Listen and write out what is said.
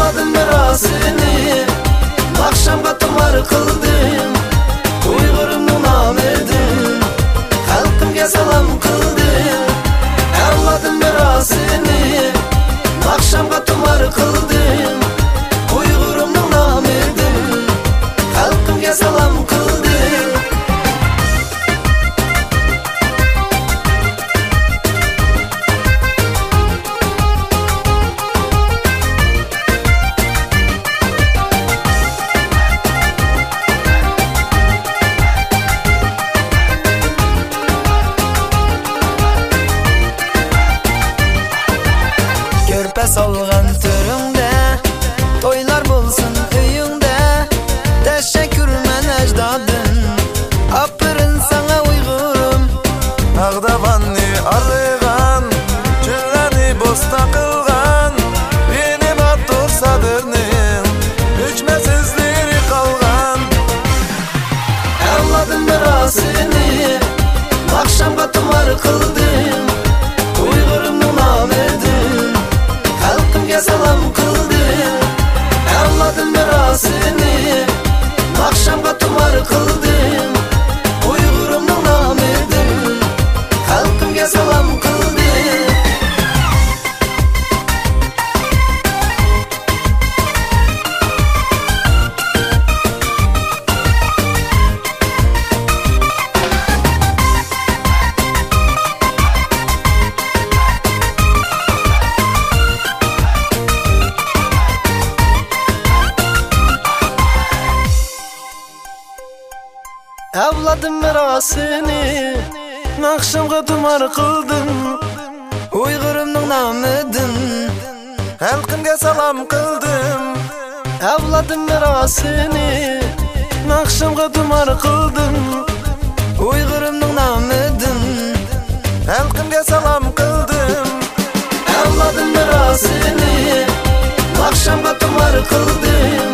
Avladım merasini, akşamga tumar kıldım. Uygurumның namedin, halkımga salam kıldım. Avladım merasini, akşamga tumar kıldım. Uygurumның namedin, halkımga salam kıldım. Körpe salgan törüngde, toylar bulsun öyüngde. Teşekkür men ecdadın, apırın sana Uygurum. Ağdavanni arıgan, çöllerni bosta kılgan. Benim attur sadırnin, hükmetsizleri kalgan. Avladım merasini, akşamga tumar kıldım. Uygurumның namedin, halkımga salam kıldım. Avladım merasini, akşamga tumar kıldım. Uygurumның namedin, halkımga salam kıldım. Avladım merasini, akşamga tumar kıldım. Uygurumның namedin, Halkımga salam kıldım. avladım merasini, akşamga tumar kıldım. Uygurumның namedin, Halkımga salam kıldım. avladım merasini, akşamga tumar kıldım.